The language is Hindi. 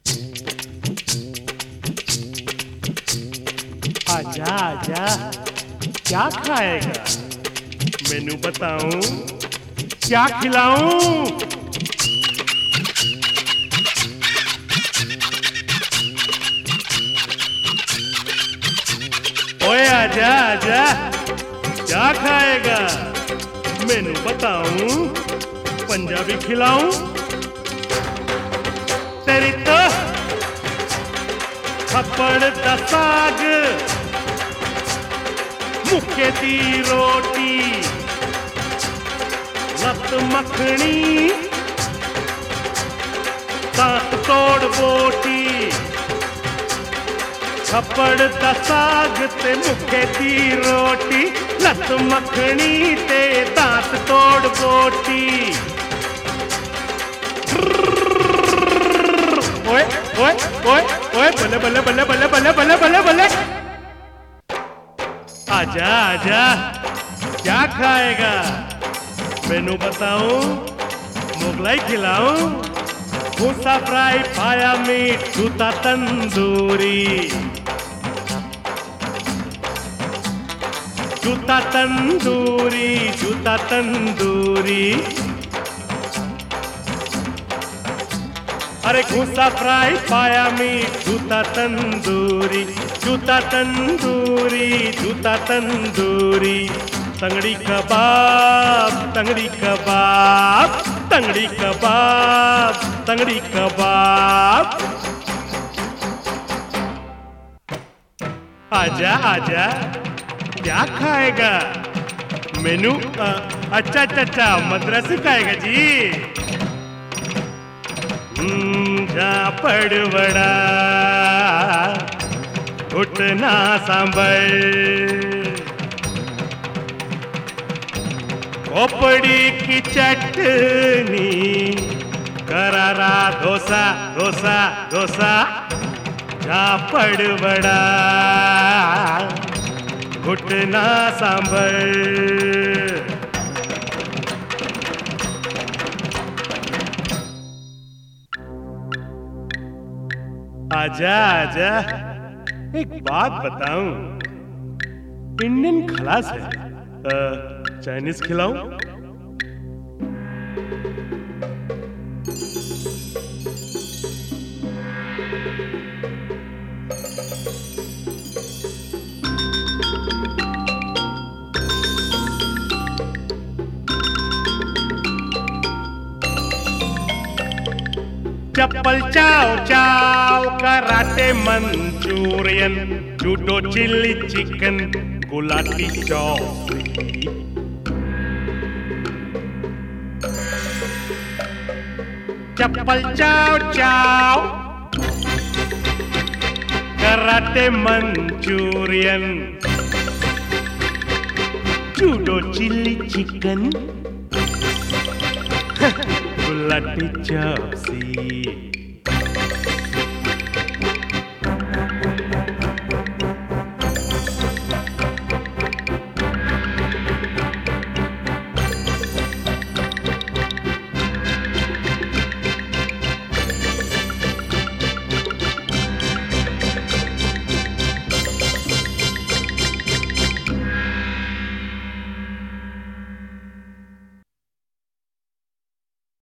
आजा आजा, क्या खाएगा? मेनू बताऊं, क्या खिलाऊं? ओए आजा आजा, क्या खाएगा? मेनू बताऊं, पंजाबी खिलाऊं? तेरी तो थप्पड़ दा साग, मुक्के दी रोटी, लत मखनी, दांत तोड़ बोटी। थप्पड़ दा साग ते मुक्के दी रोटी, लत मखनी ते दांत तोड़ बोटी। ओए ओए ओए ओए, बल्ले बल्ले बल्ले बल्ले बल्ले बल्ले बल्ले बल्ले। आजा आजा, क्या खाएगा? मेनू बताऊं, मुगलाई खिलाऊं? भूसा फ्राई, पाया मीट, जूता तंदूरी। जूता तंदूरी, जूता तंदूरी। अरे घूसा फ्राई, पाया मीट, जूता तंदूरी। जूता तंदूरी, जूता तंदूरी। तंगड़ी कबाब, तंगड़ी कबाब, तंगड़ी कबाब, तंगड़ी कबाब। आजा आजा, क्या खाएगा? मेनू अच्छा अच्छा अच्छा, मद्रासी खाएगा जी। झापड़ वड़ा, घुटना सांभर, खोपड़ी की चटनी, करारा डोसा डोसा डोसा। झापड़ वड़ा, घुटना सांभर। आजा आजा, एक बात बताऊं, इंडियन खलास है, चाइनीज खिलाऊं? चप्पल चाव चाव, karate Manchurian, judo chilli chicken, गुलाटी चौसी। चप्पल चाव चाव, karate Manchurian, judo chilli chicken, गुलाटी चौसी।